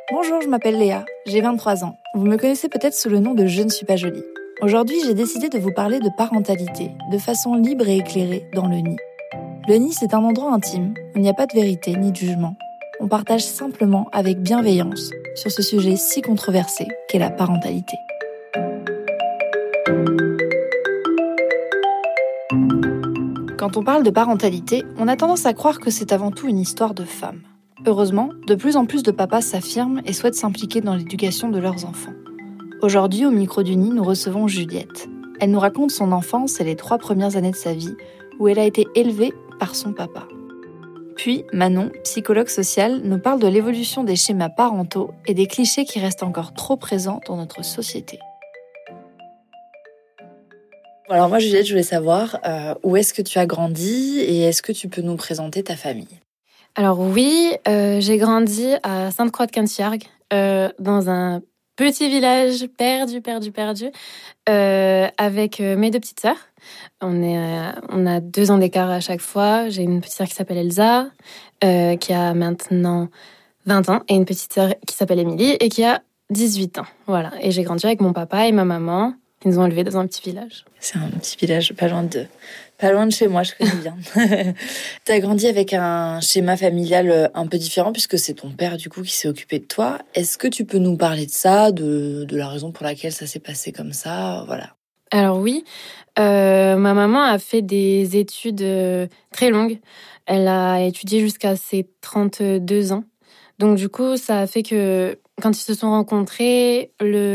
Bonjour, je m'appelle Léa, j'ai 23 ans. Vous me connaissez peut-être sous le nom de Je ne suis pas jolie. Aujourd'hui, j'ai décidé de vous parler de parentalité, de façon libre et éclairée, dans le nid. Le nid, c'est un endroit intime, où il n'y a pas de vérité ni de jugement. On partage simplement, avec bienveillance, sur ce sujet si controversé qu'est la parentalité. Quand on parle de parentalité, on a tendance à croire que c'est avant tout une histoire de femmes. Heureusement, de plus en plus de papas s'affirment et souhaitent s'impliquer dans l'éducation de leurs enfants. Aujourd'hui, au micro du nid, nous recevons Juliette. Elle nous raconte son enfance et les 3 premières années de sa vie, où elle a été élevée par son papa. Puis, Manon, psychologue sociale, nous parle de l'évolution des schémas parentaux et des clichés qui restent encore trop présents dans notre société. Alors moi, Juliette, je voulais savoir où est-ce que tu as grandi et est-ce que tu peux nous présenter ta famille ? Alors oui, j'ai grandi à Sainte-Croix-de-Cantiargues, dans un petit village perdu, avec mes 2 petites sœurs. On a 2 ans d'écart à chaque fois. J'ai une petite sœur qui s'appelle Elsa, qui a maintenant 20 ans, et une petite sœur qui s'appelle Émilie et qui a 18 ans. Voilà. Et j'ai grandi avec mon papa et ma maman, qui nous ont élevés dans un petit village. C'est un petit village pas loin de chez moi, je connais bien. T'as grandi avec un schéma familial un peu différent puisque c'est ton père du coup qui s'est occupé de toi. Est-ce que tu peux nous parler de ça, de la raison pour laquelle ça s'est passé comme ça, voilà. Alors oui, ma maman a fait des études très longues. Elle a étudié jusqu'à ses 32 ans. Donc du coup, ça a fait que quand ils se sont rencontrés,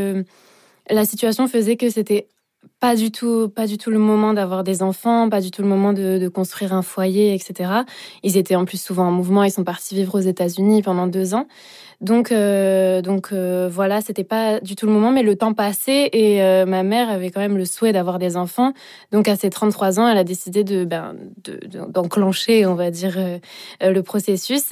la situation faisait que c'était pas du tout le moment d'avoir des enfants, pas du tout le moment de construire un foyer, etc. Ils étaient en plus souvent en mouvement, ils sont partis vivre aux États-Unis pendant 2 ans. Donc voilà, c'était pas du tout le moment, mais le temps passait et ma mère avait quand même le souhait d'avoir des enfants. Donc à ses 33 ans, elle a décidé d'enclencher, on va dire, le processus.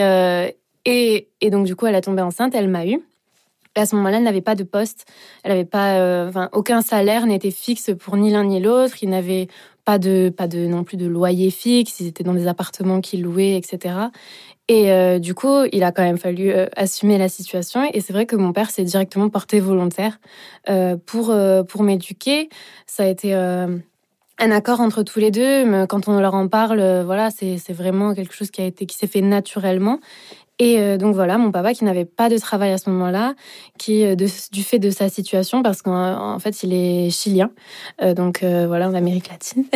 Et donc du coup, elle a tombé enceinte, elle m'a eu. Et à ce moment-là, elle n'avait pas de poste, elle n'avait pas, aucun salaire n'était fixe pour ni l'un ni l'autre. Ils n'avaient pas de non plus de loyer fixe. Ils étaient dans des appartements qu'ils louaient, etc. Et du coup, il a quand même fallu assumer la situation. Et c'est vrai que mon père s'est directement porté volontaire pour m'éduquer. Ça a été un accord entre tous les deux. Mais quand on leur en parle, voilà, c'est vraiment quelque chose qui s'est fait naturellement. Et donc voilà, mon papa qui n'avait pas de travail à ce moment-là, qui du fait de sa situation, parce qu'en fait il est chilien, voilà, en Amérique latine,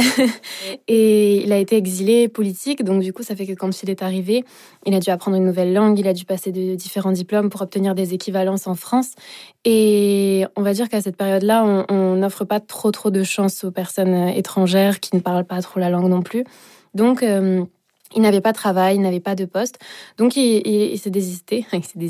et il a été exilé politique, donc du coup ça fait que quand il est arrivé, il a dû apprendre une nouvelle langue, il a dû passer de différents diplômes pour obtenir des équivalences en France, et on va dire qu'à cette période-là, on n'offre pas trop de chance aux personnes étrangères qui ne parlent pas trop la langue non plus, donc il n'avait pas de travail, il n'avait pas de poste. Donc, il s'est désisté.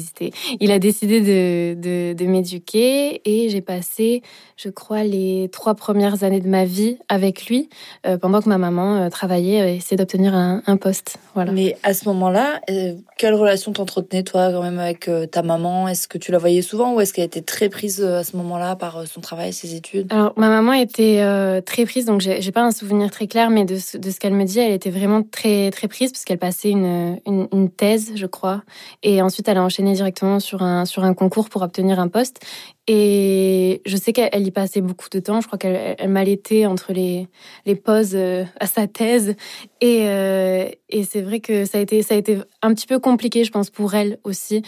Il a décidé de m'éduquer et j'ai passé, je crois, les 3 premières années de ma vie avec lui pendant que ma maman travaillait et essayait d'obtenir un poste. Voilà. Mais à ce moment-là, quelle relation t'entretenais, toi, quand même, avec ta maman ? Est-ce que tu la voyais souvent ou est-ce qu'elle était très prise à ce moment-là par son travail, ses études ? Alors, ma maman était très prise, donc j'ai pas un souvenir très clair, mais de ce qu'elle me dit, elle était vraiment très, très prise parce qu'elle passait une thèse, je crois. Et ensuite, elle a enchaîné directement sur un concours pour obtenir un poste. Et je sais qu'elle y passait beaucoup de temps. Je crois qu'elle m'allaitait entre les pauses à sa thèse. Et c'est vrai que ça a été un petit peu compliqué, je pense, pour elle aussi,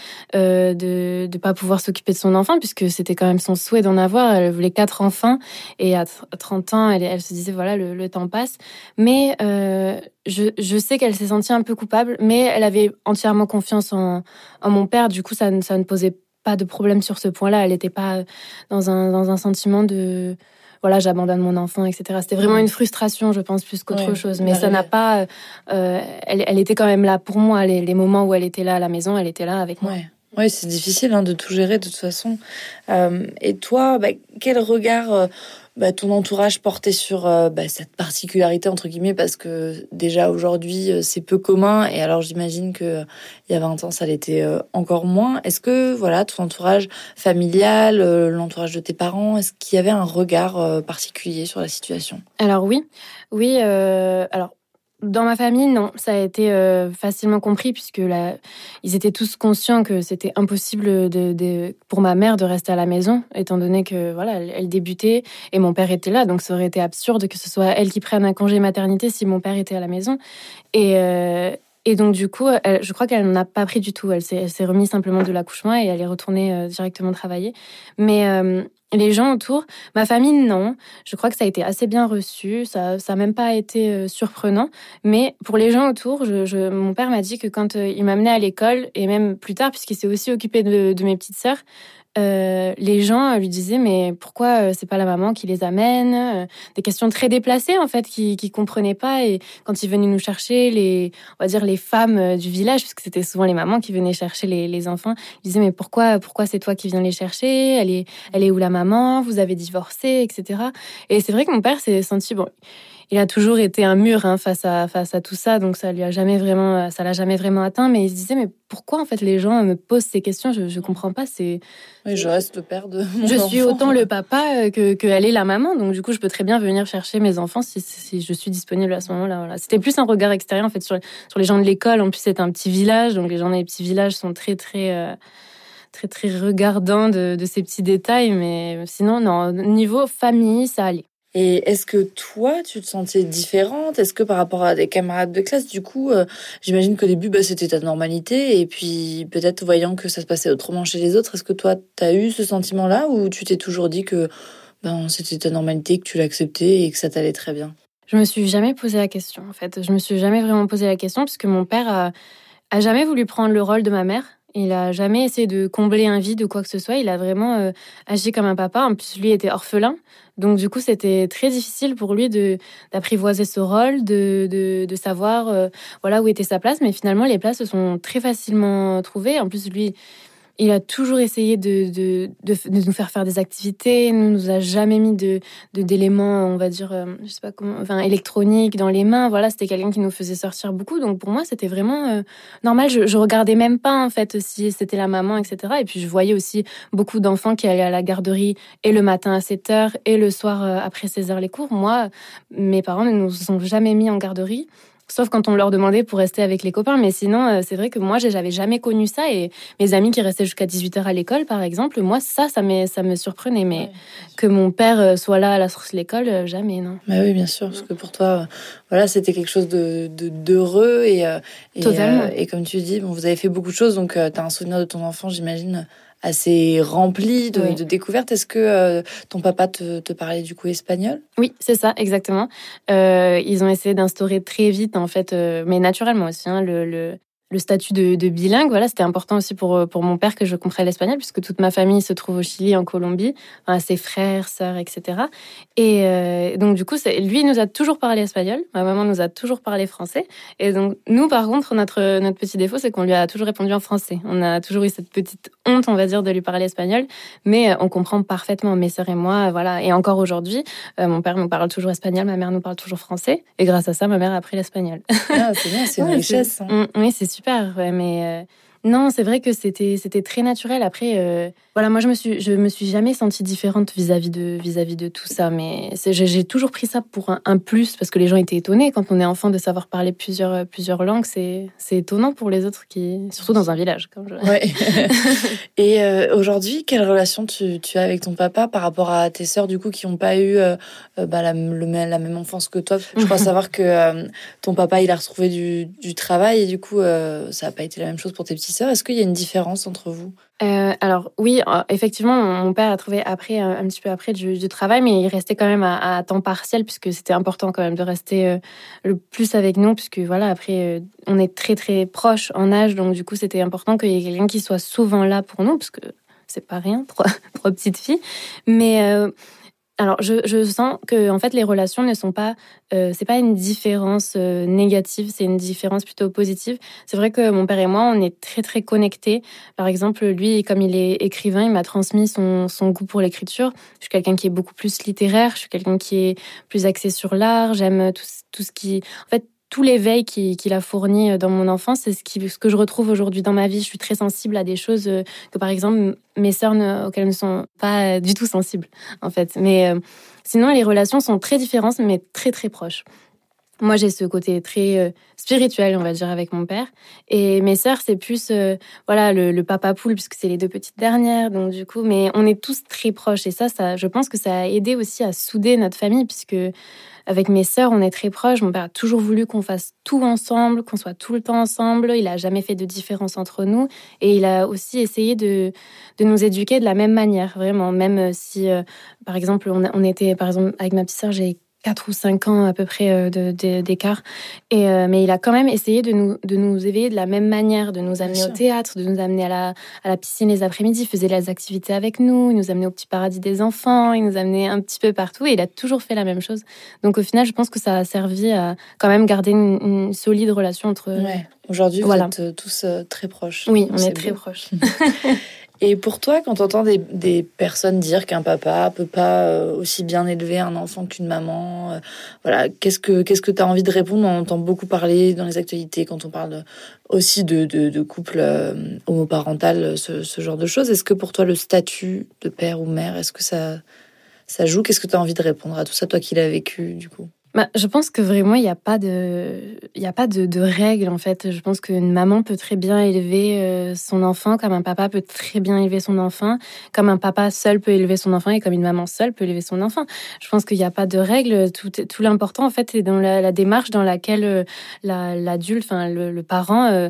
de pas pouvoir s'occuper de son enfant, puisque c'était quand même son souhait d'en avoir. Elle voulait 4 enfants. Et à 30 ans, elle se disait, voilà, le temps passe. Mais je sais qu'elle s'est sentie un peu coupable, mais elle avait entièrement confiance en mon père. Du coup, ça ne posait pas de problème sur ce point-là. Elle n'était pas dans un sentiment de voilà, j'abandonne mon enfant, etc. C'était vraiment une frustration, je pense, plus qu'autre chose. Mais ça n'a pas. Elle était quand même là pour moi. Les moments où elle était là à la maison, elle était là avec moi. Oui, c'est difficile de tout gérer de toute façon. Et toi, quel regard ton entourage portait sur cette particularité, entre guillemets, parce que déjà aujourd'hui, c'est peu commun. Et alors, j'imagine qu'il y a 20 ans, ça l'était encore moins. Est-ce que, voilà, ton entourage familial, l'entourage de tes parents, est-ce qu'il y avait un regard particulier sur la situation ? Alors oui. Alors Dans ma famille, non, ça a été facilement compris puisque ils étaient tous conscients que c'était impossible pour ma mère de rester à la maison, étant donné que voilà, elle débutait et mon père était là, donc ça aurait été absurde que ce soit elle qui prenne un congé maternité si mon père était à la maison. Et donc du coup, je crois qu'elle n'en a pas pris du tout. Elle s'est remise simplement de l'accouchement et elle est retournée directement travailler. Mais les gens autour, ma famille, non. Je crois que ça a été assez bien reçu. Ça n'a même pas été surprenant. Mais pour les gens autour, mon père m'a dit que quand il m'amenait à l'école, et même plus tard, puisqu'il s'est aussi occupé de mes petites sœurs, les gens lui disaient mais pourquoi c'est pas la maman qui les amène, des questions très déplacées en fait qui comprenaient pas. Et quand ils venaient nous chercher, on va dire les femmes du village, puisque c'était souvent les mamans qui venaient chercher les enfants, ils disaient mais pourquoi c'est toi qui viens les chercher, elle est où la maman, vous avez divorcé, etc. Et c'est vrai que mon père s'est senti il a toujours été un mur face à tout ça, donc ça l'a jamais vraiment atteint. Mais il se disait mais pourquoi en fait les gens me posent ces questions, je comprends pas. Oui, je reste le père de mon Je enfant. suis autant le papa que elle est la maman, donc du coup je peux très bien venir chercher mes enfants si je suis disponible à ce moment-là. Voilà. C'était plus un regard extérieur en fait sur les gens de l'école. En plus c'est un petit village, donc les gens des petits villages sont très regardants de ces petits détails. Mais sinon non, niveau famille ça allait. Et est-ce que toi, tu te sentais différente? Est-ce que par rapport à des camarades de classe, du coup, j'imagine qu'au début, c'était ta normalité, et puis peut-être voyant que ça se passait autrement chez les autres, est-ce que toi, t'as eu ce sentiment-là, ou tu t'es toujours dit que c'était ta normalité, que tu l'acceptais et que ça t'allait très bien? Je me suis jamais posé la question, en fait. Je me suis jamais vraiment posé la question, puisque mon père a jamais voulu prendre le rôle de ma mère. Il a jamais essayé de combler un vide ou quoi que ce soit. Il a vraiment agi comme un papa. En plus, lui était orphelin. Donc, du coup, c'était très difficile pour lui d'apprivoiser ce rôle, de savoir voilà, où était sa place. Mais finalement, les places se sont très facilement trouvées. En plus, lui, il a toujours essayé de nous faire des activités. Il nous a jamais mis d'éléments, on va dire, je sais pas comment, enfin, électroniques dans les mains. Voilà, c'était quelqu'un qui nous faisait sortir beaucoup. Donc pour moi, c'était vraiment normal. Je regardais même pas, en fait, si c'était la maman, etc. Et puis je voyais aussi beaucoup d'enfants qui allaient à la garderie et le matin à 7h et le soir après 16h les cours. Moi, mes parents ne nous ont jamais mis en garderie. Sauf quand on leur demandait pour rester avec les copains. Mais sinon, c'est vrai que moi, j'avais jamais connu ça. Et mes amis qui restaient jusqu'à 18h à l'école, par exemple, moi, ça me surprenait. Mais ouais. Que mon père soit là à la sortie de l'école, jamais, non. Bah oui, bien sûr, parce que pour toi, voilà, c'était quelque chose d'heureux. Totalement. Et comme tu dis, vous avez fait beaucoup de choses. Donc, tu as un souvenir de ton enfant, j'imagine, assez rempli de découvertes. Est-ce que ton papa te parlait du coup espagnol? Oui, c'est ça, exactement. Ils ont essayé d'instaurer très vite, en fait, mais naturellement aussi, le statut de bilingue. Voilà, c'était important aussi pour mon père que je comprenne l'espagnol, puisque toute ma famille se trouve au Chili, en Colombie, enfin, ses frères, sœurs, etc. Et donc, du coup, lui, il nous a toujours parlé espagnol. Ma maman nous a toujours parlé français. Et donc, nous, par contre, notre petit défaut, c'est qu'on lui a toujours répondu en français. On a toujours eu cette petite honte, on va dire, de lui parler espagnol, mais on comprend parfaitement, mes sœurs et moi, voilà. Et encore aujourd'hui, mon père nous parle toujours espagnol, ma mère nous parle toujours français. Et grâce à ça, ma mère a appris l'espagnol. Ah, c'est bien, c'est une richesse. Oui, c'est super, ouais, mais non, c'est vrai que c'était très naturel. Après, voilà, moi je me suis jamais sentie différente vis-à-vis de tout ça, mais j'ai toujours pris ça pour un plus, parce que les gens étaient étonnés quand on est enfant de savoir parler plusieurs langues. C'est étonnant pour les autres, surtout dans un village. Ouais. Et aujourd'hui, quelle relation tu as avec ton papa par rapport à tes sœurs, du coup, qui n'ont pas eu la même enfance que toi? Je crois savoir que ton papa, il a retrouvé du travail, et du coup, ça n'a pas été la même chose pour tes petites sœurs. Est-ce qu'il y a une différence entre vous? Alors oui, effectivement, mon père a trouvé après, un petit peu après, du travail, mais il restait quand même à temps partiel, puisque c'était important quand même de rester le plus avec nous, puisque voilà, après, on est très très proches en âge, donc du coup, c'était important qu'il y ait quelqu'un qui soit souvent là pour nous, parce que c'est pas rien, trois petites filles. Mais alors, je sens que en fait les relations ne sont pas, c'est pas une différence négative, c'est une différence plutôt positive. C'est vrai que mon père et moi, on est très très connectés. Par exemple, lui, comme il est écrivain, il m'a transmis son goût pour l'écriture. Je suis quelqu'un qui est beaucoup plus littéraire, je suis quelqu'un qui est plus axé sur l'art. J'aime tout ce qui, en fait, tout l'éveil qu'il a fourni dans mon enfance, c'est ce que je retrouve aujourd'hui dans ma vie. Je suis très sensible à des choses que, par exemple, mes sœurs auxquelles ne sont pas du tout sensibles, en fait. Mais sinon, les relations sont très différentes, mais très, très proches. Moi, j'ai ce côté très spirituel, on va dire, avec mon père. Et mes sœurs, c'est plus le papa poule, puisque c'est les 2 petites dernières. Donc, du coup, mais on est tous très proches. Et ça, je pense que ça a aidé aussi à souder notre famille, puisque avec mes sœurs, on est très proches. Mon père a toujours voulu qu'on fasse tout ensemble, qu'on soit tout le temps ensemble. Il a jamais fait de différence entre nous. Et il a aussi essayé de nous éduquer de la même manière, vraiment. Même si, par exemple, on était, par exemple, avec ma petite sœur, j'ai 4 ou 5 ans à peu près d'écart. Mais il a quand même essayé de nous éveiller de la même manière, de nous amener au théâtre, de nous amener à la piscine les après-midi. Il faisait les activités avec nous, il nous amenait au petit paradis des enfants, il nous amenait un petit peu partout et il a toujours fait la même chose. Donc au final, je pense que ça a servi à quand même garder une solide relation entre... Ouais. Aujourd'hui, vous êtes tous très proches. Oui, on est très proches. Et pour toi, quand tu entends des personnes dire qu'un papa peut pas aussi bien élever un enfant qu'une maman, qu'est-ce que tu as envie de répondre? On entend beaucoup parler dans les actualités quand on parle aussi de couple homoparental, ce genre de choses. Est-ce que pour toi, le statut de père ou mère, est-ce que ça joue? Qu'est-ce que tu as envie de répondre à tout ça, toi qui l'as vécu, du coup? Je pense que vraiment, il n'y a pas de règles, en fait. Je pense qu'une maman peut très bien élever son enfant, comme un papa peut très bien élever son enfant, comme un papa seul peut élever son enfant et comme une maman seule peut élever son enfant. Je pense qu'il n'y a pas de règles. Tout l'important, en fait, est dans la démarche dans laquelle l'adulte, enfin, le parent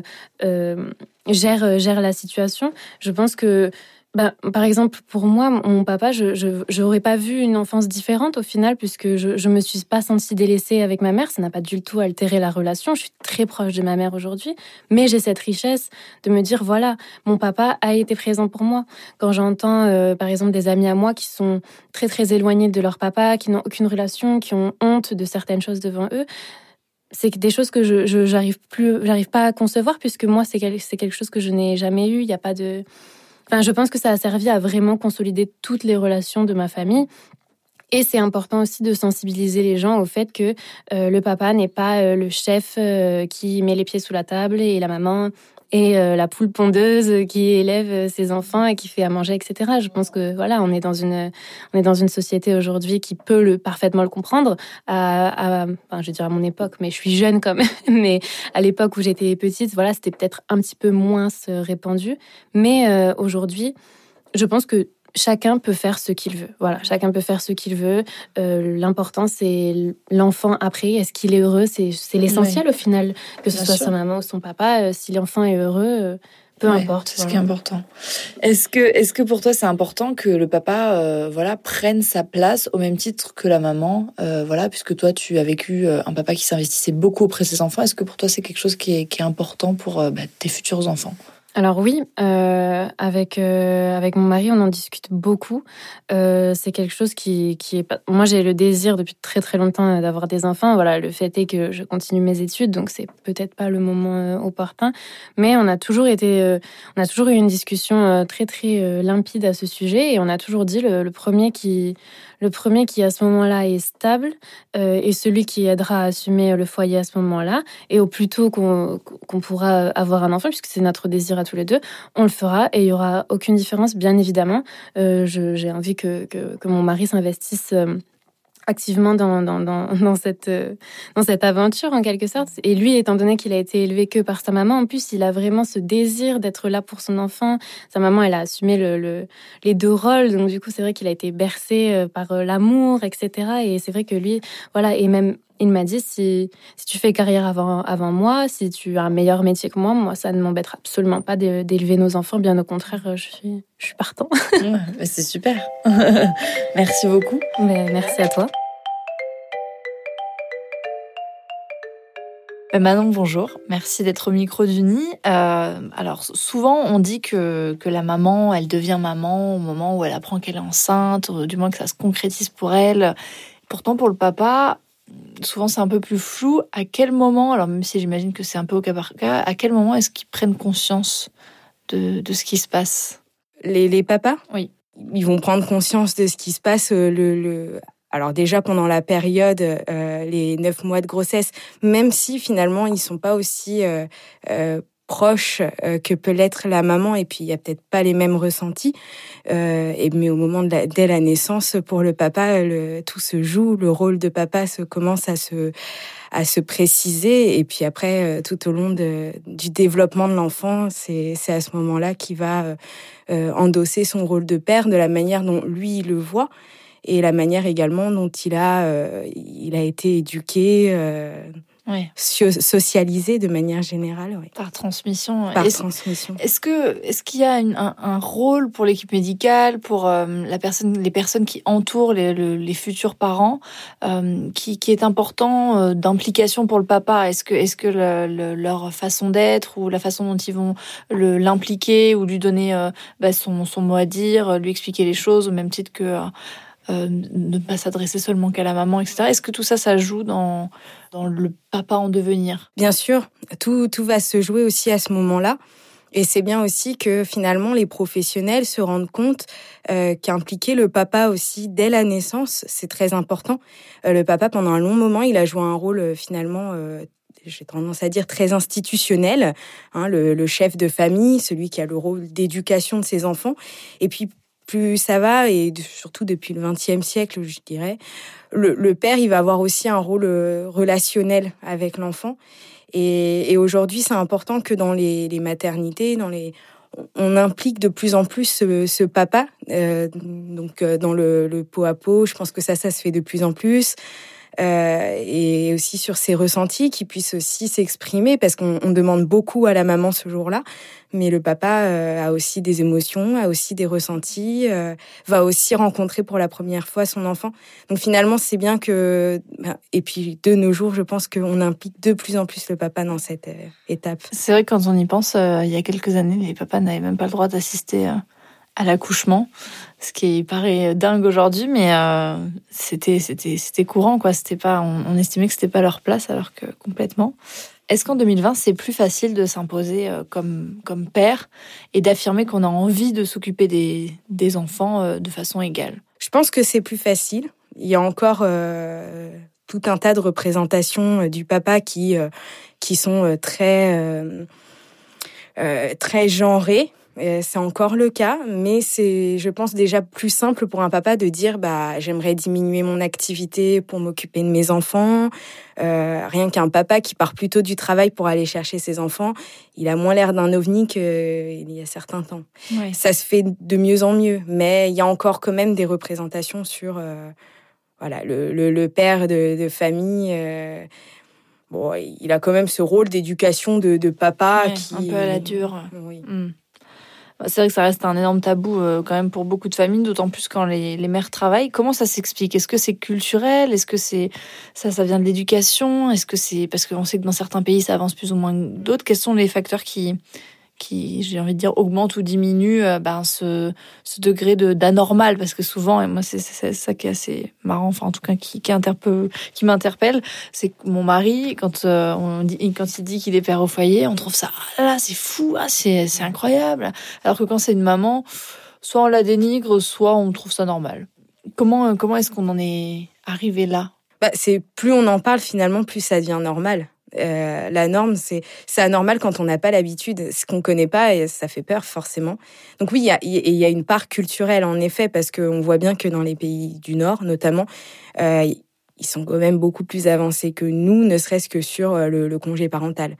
gère la situation. Je pense que par exemple, pour moi, mon papa, je n'aurais pas vu une enfance différente au final, puisque je me suis pas sentie délaissée avec ma mère. Ça n'a pas du tout altéré la relation. Je suis très proche de ma mère aujourd'hui, mais j'ai cette richesse de me dire, voilà, mon papa a été présent pour moi. Quand j'entends, par exemple, des amis à moi qui sont très, très éloignés de leur papa, qui n'ont aucune relation, qui ont honte de certaines choses devant eux, c'est des choses que j'arrive pas à concevoir, puisque moi, c'est quelque chose que je n'ai jamais eu. Il n'y a pas de... je pense que ça a servi à vraiment consolider toutes les relations de ma famille. Et c'est important aussi de sensibiliser les gens au fait que le papa n'est pas le chef qui met les pieds sous la table et la maman et la poule pondeuse qui élève ses enfants et qui fait à manger, etc. Je pense que on est dans une société aujourd'hui qui peut parfaitement le comprendre. Je veux dire à mon époque, mais je suis jeune quand même. Mais à l'époque où j'étais petite, c'était peut-être un petit peu moins répandu. Mais aujourd'hui, je pense que chacun peut faire ce qu'il veut. Chacun peut faire ce qu'il veut. L'important, c'est l'enfant après. Est-ce qu'il est heureux? C'est l'essentiel au final. Que ce soit sa maman ou son papa, si l'enfant est heureux, peu importe. C'est ce qui est important. Est-ce que pour toi, c'est important que le papa prenne sa place au même titre que la maman, puisque toi, tu as vécu un papa qui s'investissait beaucoup auprès de ses enfants. Est-ce que pour toi, c'est quelque chose qui est important pour tes futurs enfants? Alors oui, avec mon mari, on en discute beaucoup. C'est quelque chose qui est pas... Moi, j'ai le désir depuis très très longtemps d'avoir des enfants. Le fait est que je continue mes études, donc c'est peut-être pas le moment opportun. Mais on a toujours eu une discussion très très limpide à ce sujet, et on a toujours dit le premier qui à ce moment-là est stable et celui qui aidera à assumer le foyer à ce moment-là, et au plus tôt qu'on pourra avoir un enfant, puisque c'est notre désir à tous les deux, on le fera et il y aura aucune différence, bien évidemment. J'ai envie que mon mari s'investisse activement dans cette aventure en quelque sorte. Et lui, étant donné qu'il a été élevé que par sa maman, en plus il a vraiment ce désir d'être là pour son enfant. Sa maman, elle a assumé les 2 rôles, donc du coup c'est vrai qu'il a été bercé par l'amour, etc. Et c'est vrai que lui, et même il m'a dit, si tu fais carrière avant moi, si tu as un meilleur métier que moi, ça ne m'embêtera absolument pas d'élever nos enfants. Bien au contraire, je suis partant. C'est super. Merci beaucoup. Merci à toi. Manon, bonjour. Merci d'être au micro d'Uni. Alors, souvent, on dit que la maman, elle devient maman au moment où elle apprend qu'elle est enceinte, ou du moins que ça se concrétise pour elle. Pourtant, pour le papa, souvent, c'est un peu plus flou. À quel moment, alors même si j'imagine que c'est un peu au cas par cas, à quel moment est-ce qu'ils prennent conscience de ce qui se passe? Les papas? Oui. Ils vont prendre conscience de ce qui se passe alors déjà pendant la période, les 9 mois de grossesse, même si finalement ils sont pas aussi proche que peut l'être la maman, et puis il y a peut-être pas les mêmes ressentis. Mais au moment dès la naissance, pour le papa, tout se joue, le rôle de papa commence à se préciser, et puis après, tout au long du développement de l'enfant, c'est à ce moment-là qu'il va endosser son rôle de père de la manière dont lui il le voit, et la manière également dont il a été éduqué. Oui. Socialisé de manière générale, oui. Par transmission. Transmission. Est-ce qu'il y a un rôle pour l'équipe médicale, pour les personnes qui entourent les futurs parents, qui est important d'implication pour le papa? Est-ce que leur façon d'être, ou la façon dont ils vont l'impliquer, ou lui donner son mot à dire, lui expliquer les choses, au même titre que ne pas s'adresser seulement qu'à la maman, etc. Est-ce que tout ça, ça joue dans le papa en devenir? Bien sûr, tout va se jouer aussi à ce moment-là. Et c'est bien aussi que finalement les professionnels se rendent compte qu'impliquer le papa aussi dès la naissance, c'est très important. Le papa, pendant un long moment, il a joué un rôle finalement... j'ai tendance à dire très institutionnel, hein, le chef de famille, celui qui a le rôle d'éducation de ses enfants. Et puis, plus ça va, et surtout depuis le XXe siècle, je dirais, le père, il va avoir aussi un rôle relationnel avec l'enfant. Et aujourd'hui, c'est important que dans les maternités, on implique de plus en plus ce papa. Donc, dans le pot à pot, je pense que ça se fait de plus en plus. Et aussi sur ses ressentis, qui puissent aussi s'exprimer, parce qu'on demande beaucoup à la maman ce jour-là, mais le papa a aussi des émotions, a aussi des ressentis, va aussi rencontrer pour la première fois son enfant. Donc finalement, c'est bien que... Et puis de nos jours, je pense qu'on implique de plus en plus le papa dans cette étape. C'est vrai que quand on y pense, il y a quelques années, les papas n'avaient même pas le droit d'assister à l'accouchement, ce qui paraît dingue aujourd'hui, mais c'était courant, quoi. C'était pas, on estimait que c'était pas leur place, alors que complètement. Est-ce qu'en 2020, c'est plus facile de s'imposer comme père, et d'affirmer qu'on a envie de s'occuper des enfants de façon égale? Je pense que c'est plus facile. Il y a encore tout un tas de représentations du papa qui sont très genrées. C'est encore le cas, mais c'est, je pense, déjà plus simple pour un papa de dire j'aimerais diminuer mon activité pour m'occuper de mes enfants. Rien qu'un papa qui part plutôt du travail pour aller chercher ses enfants, il a moins l'air d'un ovni qu'il y a certains temps. Ouais. Ça se fait de mieux en mieux, mais il y a encore quand même des représentations sur le père de famille. Bon, il a quand même ce rôle d'éducation de papa, ouais, qui un peu à la dure. Oui. C'est vrai que ça reste un énorme tabou quand même pour beaucoup de familles, d'autant plus quand les mères travaillent. Comment ça s'explique? Est-ce que c'est culturel? Est-ce que ça vient de l'éducation? Est-ce que c'est parce qu'on sait que dans certains pays ça avance plus ou moins que d'autres? Quels sont les facteurs qui j'ai envie de dire, augmentent ou diminuent ce degré d'anormal? Parce que souvent, et moi c'est ça qui est assez marrant, enfin en tout cas qui m'interpelle, c'est que mon mari, quand il dit qu'il est père au foyer, on trouve ça là c'est fou, c'est incroyable, alors que quand c'est une maman, soit on la dénigre, soit on trouve ça normal. Comment est-ce qu'on en est arrivé là? C'est plus on en parle finalement, plus ça devient normal. La norme, c'est anormal quand on n'a pas l'habitude, ce qu'on connaît pas, et ça fait peur forcément. Donc oui, il y a une part culturelle en effet, parce qu'on voit bien que dans les pays du Nord notamment, ils sont quand même beaucoup plus avancés que nous, ne serait-ce que sur le congé parental.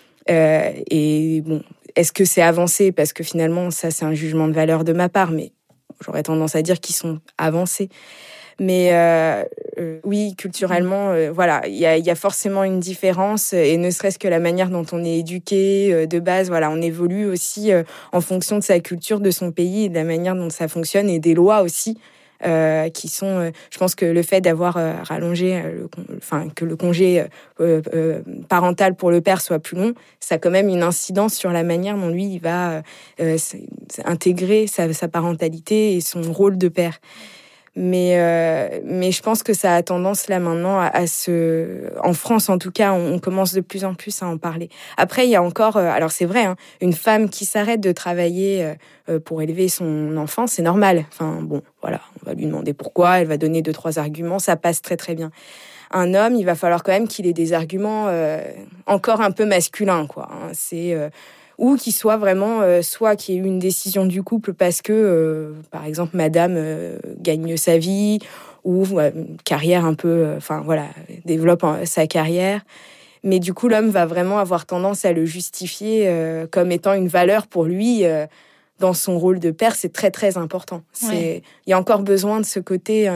Et bon, est-ce que c'est avancé? Parce que finalement, ça c'est un jugement de valeur de ma part, mais j'aurais tendance à dire qu'ils sont avancés. Mais oui, culturellement, il y a forcément une différence, et ne serait-ce que la manière dont on est éduqué de base, on évolue aussi en fonction de sa culture, de son pays, et de la manière dont ça fonctionne, et des lois aussi qui sont... je pense que le fait d'avoir rallongé, que le congé parental pour le père soit plus long, ça a quand même une incidence sur la manière dont lui, il va intégrer sa parentalité et son rôle de père. Mais je pense que ça a tendance là maintenant en France en tout cas, on commence de plus en plus à en parler. Après, il y a encore, alors c'est vrai, une femme qui s'arrête de travailler pour élever son enfant, c'est normal. Enfin bon, on va lui demander pourquoi, elle va donner 2-3 arguments, ça passe très très bien. un homme, il va falloir quand même qu'il ait des arguments encore un peu masculins, quoi. C'est ou qu'il soit vraiment soit qu'il y ait eu une décision du couple parce que par exemple madame gagne mieux sa vie ou une carrière un peu développe sa carrière, mais du coup l'homme va vraiment avoir tendance à le justifier comme étant une valeur pour lui dans son rôle de père. C'est très très important. Il y a encore besoin de ce côté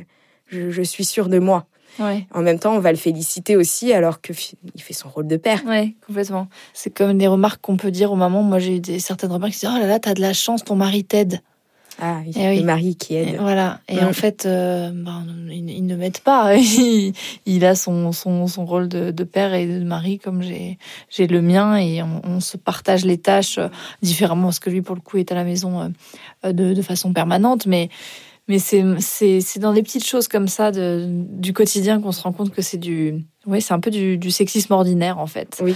je suis sûre de moi. Ouais. En même temps, on va le féliciter aussi alors qu'il fait son rôle de père. Oui, complètement. C'est comme des remarques qu'on peut dire aux mamans. Moi, j'ai eu certaines remarques qui disent « Oh là là, t'as de la chance, ton mari t'aide. » Ah oui, le mari qui aide. Et voilà. Et en fait, il ne m'aide pas. Il a son rôle de père et de mari comme j'ai le mien. Et on se partage les tâches différemment parce que lui, pour le coup, est à la maison de façon permanente. Mais c'est dans des petites choses comme ça du quotidien qu'on se rend compte que c'est un peu du sexisme ordinaire en fait. Oui.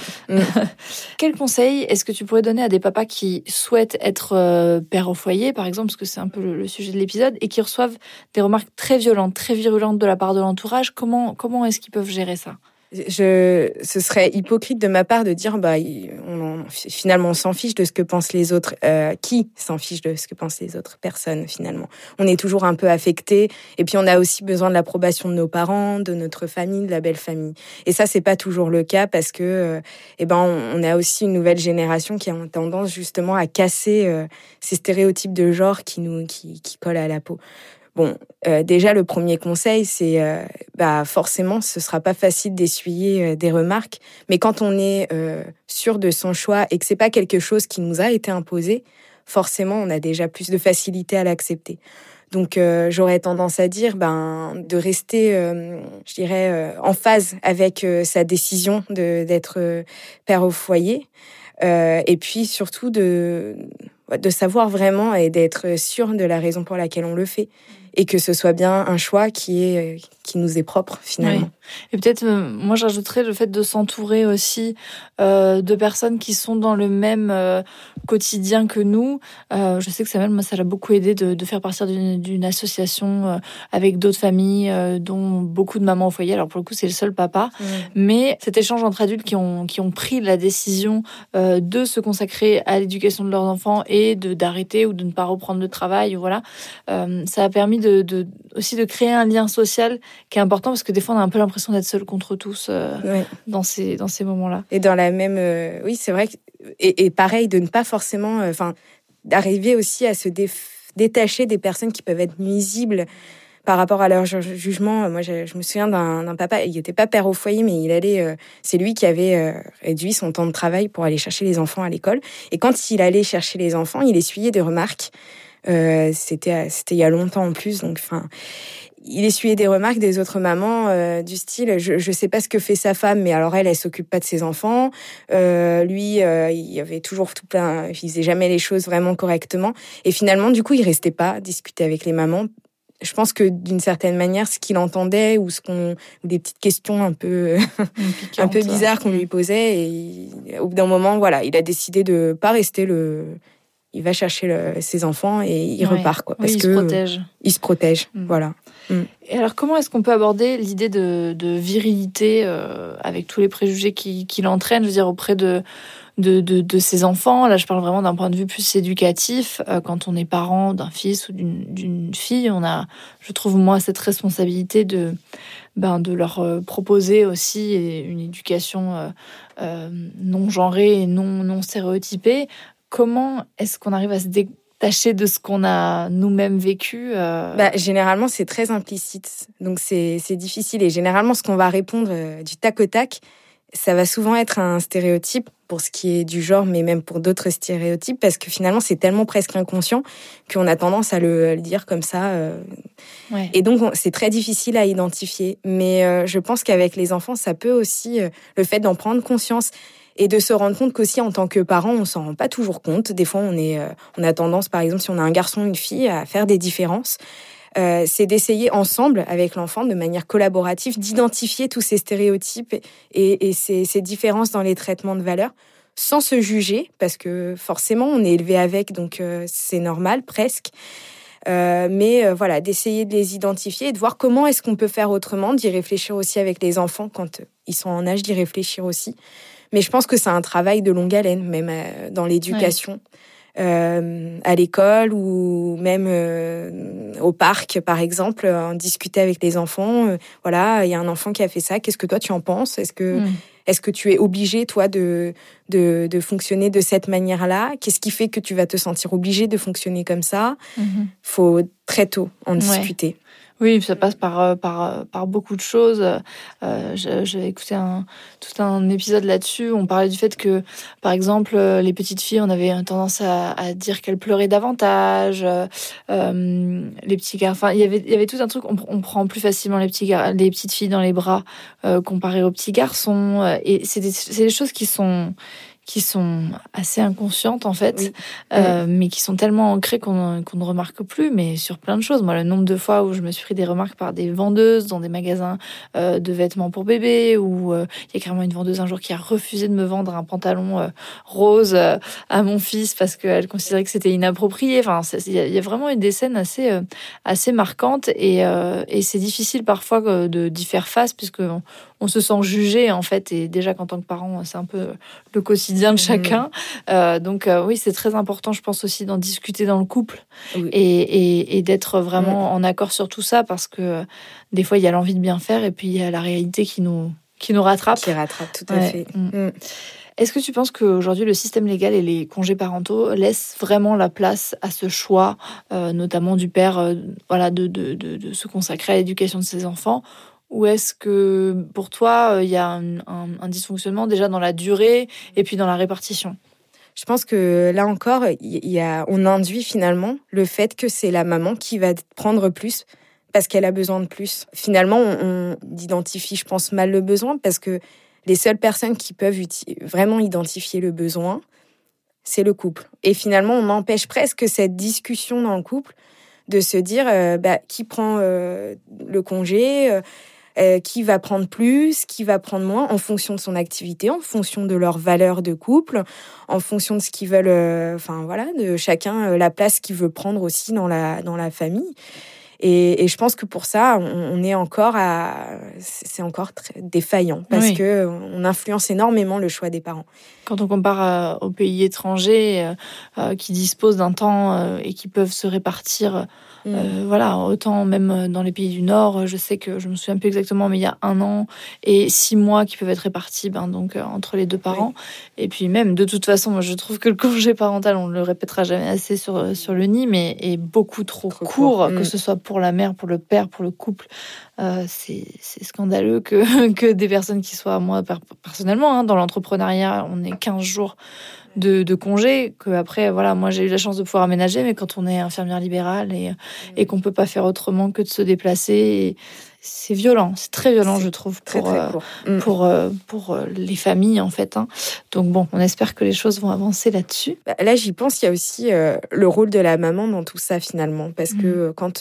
Quel conseil est-ce que tu pourrais donner à des papas qui souhaitent être père au foyer, par exemple, parce que c'est un peu le sujet de l'épisode, et qui reçoivent des remarques très violentes, très virulentes de la part de l'entourage? Comment est-ce qu'ils peuvent gérer ça? Ce serait hypocrite de ma part de dire finalement on s'en fiche de ce que pensent les autres. Qui s'en fiche de ce que pensent les autres personnes finalement? On est toujours un peu affecté, et puis on a aussi besoin de l'approbation de nos parents, de notre famille, de la belle famille. Et ça c'est pas toujours le cas parce que on a aussi une nouvelle génération qui a tendance justement à casser ces stéréotypes de genre qui collent à la peau. Bon, déjà, le premier conseil, c'est forcément, ce sera pas facile d'essuyer des remarques, mais quand on est sûr de son choix et que c'est pas quelque chose qui nous a été imposé, forcément, on a déjà plus de facilité à l'accepter. Donc, j'aurais tendance à dire de rester, je dirais, en phase avec sa décision d'être père au foyer, et puis surtout de savoir vraiment et d'être sûr de la raison pour laquelle on le fait. Et que ce soit bien un choix qui nous est propre, finalement. Oui. Et peut-être, moi, j'ajouterais le fait de s'entourer aussi de personnes qui sont dans le même quotidien que nous. Je sais que Samuel, moi, ça l'a beaucoup aidé de faire partir d'une association avec d'autres familles, dont beaucoup de mamans au foyer. Alors, pour le coup, c'est le seul papa. Mais cet échange entre adultes qui ont pris la décision de se consacrer à l'éducation de leurs enfants et d'arrêter ou de ne pas reprendre le travail, voilà, ça a permis aussi de créer un lien social qui est important, parce que des fois on a un peu l'impression d'être seul contre tous dans ces moments-là. Et dans la même oui, c'est vrai et pareil, de ne pas forcément d'arriver aussi à se détacher des personnes qui peuvent être nuisibles par rapport à leur jugement. Moi, je me souviens d'un papa, il n'était pas père au foyer, mais il allait, c'est lui qui avait réduit son temps de travail pour aller chercher les enfants à l'école. Et quand il allait chercher les enfants, il essuyait des remarques. C'était il y a longtemps en plus, donc il essuyait des remarques des autres mamans du style je sais pas ce que fait sa femme, mais alors elle s'occupe pas de ses enfants. Lui, il y avait toujours tout plein, il faisait jamais les choses vraiment correctement. Et finalement, du coup, il restait pas discuter avec les mamans. Je pense que d'une certaine manière, ce qu'il entendait ou des petites questions un peu un peu bizarres qu'on lui posait, et au bout d'un moment, voilà, il a décidé de pas rester il va chercher ses enfants et il repart, quoi. Parce il se protège. Il se protège, voilà. Et alors, comment est-ce qu'on peut aborder l'idée de virilité avec tous les préjugés qui l'entraînent, je veux dire, auprès de ses enfants? Là, je parle vraiment d'un point de vue plus éducatif. Quand on est parent d'un fils ou d'une fille, on a, je trouve, moi, cette responsabilité de leur proposer aussi une éducation non genrée et non stéréotypée. Comment est-ce qu'on arrive à se détacher de ce qu'on a nous-mêmes vécu? Généralement, c'est très implicite. Donc, c'est difficile. Et généralement, ce qu'on va répondre du tac au tac, ça va souvent être un stéréotype pour ce qui est du genre, mais même pour d'autres stéréotypes, parce que finalement, c'est tellement presque inconscient qu'on a tendance à le dire comme ça. Et donc, c'est très difficile à identifier. Mais je pense qu'avec les enfants, ça peut aussi, le fait d'en prendre conscience et de se rendre compte qu'aussi, en tant que parent, on s'en rend pas toujours compte. Des fois, on a tendance, par exemple, si on a un garçon ou une fille, à faire des différences. C'est d'essayer ensemble, avec l'enfant, de manière collaborative, d'identifier tous ces stéréotypes et ces différences dans les traitements de valeurs, sans se juger, parce que forcément, on est élevé avec, donc c'est normal, presque. Mais voilà, d'essayer de les identifier et de voir comment est-ce qu'on peut faire autrement, d'y réfléchir aussi avec les enfants quand ils sont en âge d'y réfléchir aussi. Mais je pense que c'est un travail de longue haleine, même dans l'éducation. À l'école ou même au parc, par exemple, en discuter avec les enfants. Voilà, il y a un enfant qui a fait ça. Qu'est-ce que toi, tu en penses ? Est-ce que tu es obligé, toi, de fonctionner de cette manière-là ? Qu'est-ce qui fait que tu vas te sentir obligé de fonctionner comme ça ? Faut très tôt en discuter. Oui, ça passe par beaucoup de choses. J'ai écouté tout un épisode là-dessus. On parlait du fait que, par exemple, les petites filles, on avait tendance à dire qu'elles pleuraient davantage. Les petits gars, enfin, il y avait tout un truc. On prend plus facilement les petites filles dans les bras comparé aux petits garçons. Et c'est des choses qui sont assez inconscientes en fait, mais qui sont tellement ancrées qu'on ne remarque plus, mais sur plein de choses. Moi, le nombre de fois où je me suis pris des remarques par des vendeuses dans des magasins de vêtements pour bébés, où il y a carrément une vendeuse un jour qui a refusé de me vendre un pantalon rose à mon fils parce qu'elle considérait que c'était inapproprié. Enfin, il y a vraiment eu des scènes assez marquantes et c'est difficile parfois d'y faire face puisque on se sent jugé en fait, et déjà qu'en tant que parent, c'est un peu le quotidien de chacun. Donc oui, c'est très important, je pense aussi d'en discuter dans le couple et d'être vraiment en accord sur tout ça, parce que des fois il y a l'envie de bien faire et puis il y a la réalité qui nous rattrape. Qui rattrape, tout à fait. Est-ce que tu penses qu'aujourd'hui le système légal et les congés parentaux laissent vraiment la place à ce choix, notamment du père, de se consacrer à l'éducation de ses enfants? Ou est-ce que, pour toi, il y a un dysfonctionnement déjà dans la durée et puis dans la répartition ? Je pense que là encore, on induit finalement le fait que c'est la maman qui va prendre plus parce qu'elle a besoin de plus. Finalement, on identifie, je pense, mal le besoin, parce que les seules personnes qui peuvent vraiment identifier le besoin, c'est le couple. Et finalement, on empêche presque cette discussion dans le couple de se dire qui prend le congé, qui va prendre plus, qui va prendre moins, en fonction de son activité, en fonction de leurs valeurs de couple, en fonction de ce qu'ils veulent, de chacun, la place qu'il veut prendre aussi dans la famille. Et je pense que pour ça, on est encore c'est encore très défaillant, parce que on influence énormément le choix des parents. Quand on compare aux pays étrangers qui disposent d'un temps et qui peuvent se répartir, autant même dans les pays du Nord, je sais que je me souviens plus exactement, mais il y a 1 an et 6 mois qui peuvent être répartis, entre les deux parents. Et puis même, de toute façon, moi je trouve que le congé parental, on le répétera jamais assez sur le nid, mais est beaucoup trop court, que ce soit pour la mère, pour le père, pour le couple. C'est scandaleux que des personnes qui soient, moi personnellement, dans l'entrepreneuriat, on est 15 jours de congé, que après, moi j'ai eu la chance de pouvoir aménager, mais quand on est infirmière libérale et qu'on peut pas faire autrement que de se déplacer, c'est violent, c'est très violent, je trouve, pour les familles en fait. Donc bon, on espère que les choses vont avancer là-dessus. Là, j'y pense, il y a aussi le rôle de la maman dans tout ça finalement, parce que quand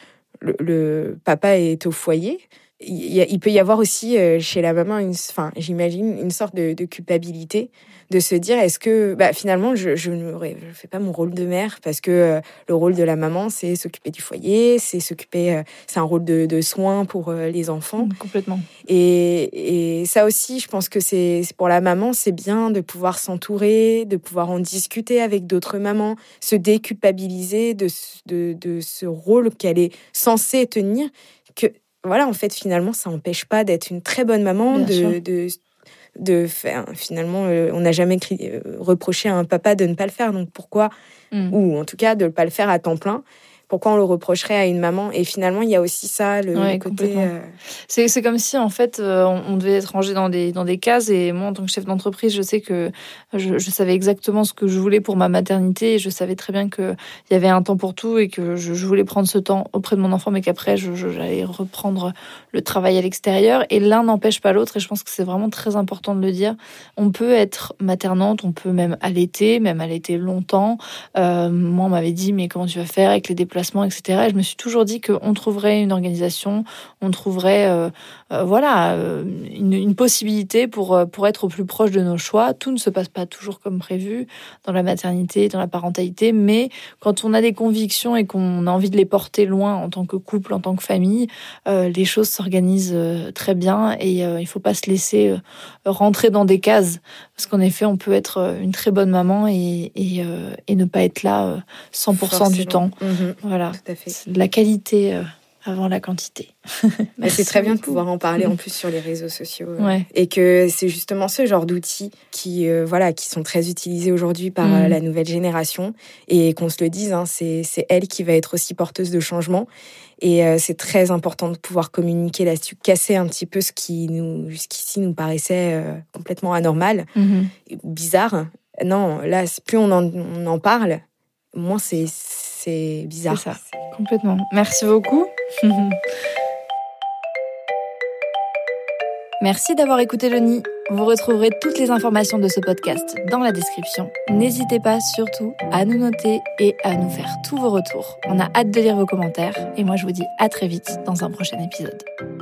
le papa est au foyer, il peut y avoir aussi chez la maman, j'imagine, une sorte de culpabilité, de se dire, est-ce que finalement je ne fais pas mon rôle de mère, parce que le rôle de la maman, c'est s'occuper du foyer, c'est un rôle de soins pour les enfants. Complètement. Et ça aussi, je pense que c'est pour la maman, c'est bien de pouvoir s'entourer, de pouvoir en discuter avec d'autres mamans, se déculpabiliser de ce rôle qu'elle est censée tenir, que voilà, en fait, finalement, ça n'empêche pas d'être une très bonne maman, de faire. Finalement, on n'a jamais reproché à un papa de ne pas le faire, donc pourquoi, ou en tout cas de ne pas le faire à temps plein, pourquoi on le reprocherait à une maman? Et finalement, il y a aussi ça, le côté... C'est comme si, en fait, on devait être rangé dans des cases. Et moi, en tant que chef d'entreprise, je sais que je savais exactement ce que je voulais pour ma maternité. Et je savais très bien qu'il y avait un temps pour tout et que je voulais prendre ce temps auprès de mon enfant, mais qu'après, j'allais reprendre le travail à l'extérieur. Et l'un n'empêche pas l'autre. Et je pense que c'est vraiment très important de le dire. On peut être maternante, on peut même allaiter longtemps. Moi, on m'avait dit, mais comment tu vas faire avec les déplacements, etc. Et je me suis toujours dit qu'on trouverait une organisation, on trouverait une possibilité pour être au plus proche de nos choix. Tout ne se passe pas toujours comme prévu dans la maternité, dans la parentalité, mais quand on a des convictions et qu'on a envie de les porter loin en tant que couple, en tant que famille, les choses s'organisent très bien et il ne faut pas se laisser rentrer dans des cases parce qu'en effet, on peut être une très bonne maman et ne pas être là 100% Forcément. du temps. Voilà, Tout à fait. c'est de la qualité avant la quantité. C'est très bien de pouvoir en parler en plus sur les réseaux sociaux. Ouais. Et que c'est justement ce genre d'outils qui sont très utilisés aujourd'hui par la nouvelle génération. Et qu'on se le dise, hein, c'est elle qui va être aussi porteuse de changement. Et c'est très important de pouvoir communiquer là-dessus, casser un petit peu ce qui jusqu'ici nous paraissait complètement anormal, bizarre. Non, là, plus on en parle, moins c'est bizarre. C'est ça, complètement. Merci beaucoup. Merci d'avoir écouté Le Nid. Vous retrouverez toutes les informations de ce podcast dans la description. N'hésitez pas surtout à nous noter et à nous faire tous vos retours. On a hâte de lire vos commentaires et moi je vous dis à très vite dans un prochain épisode.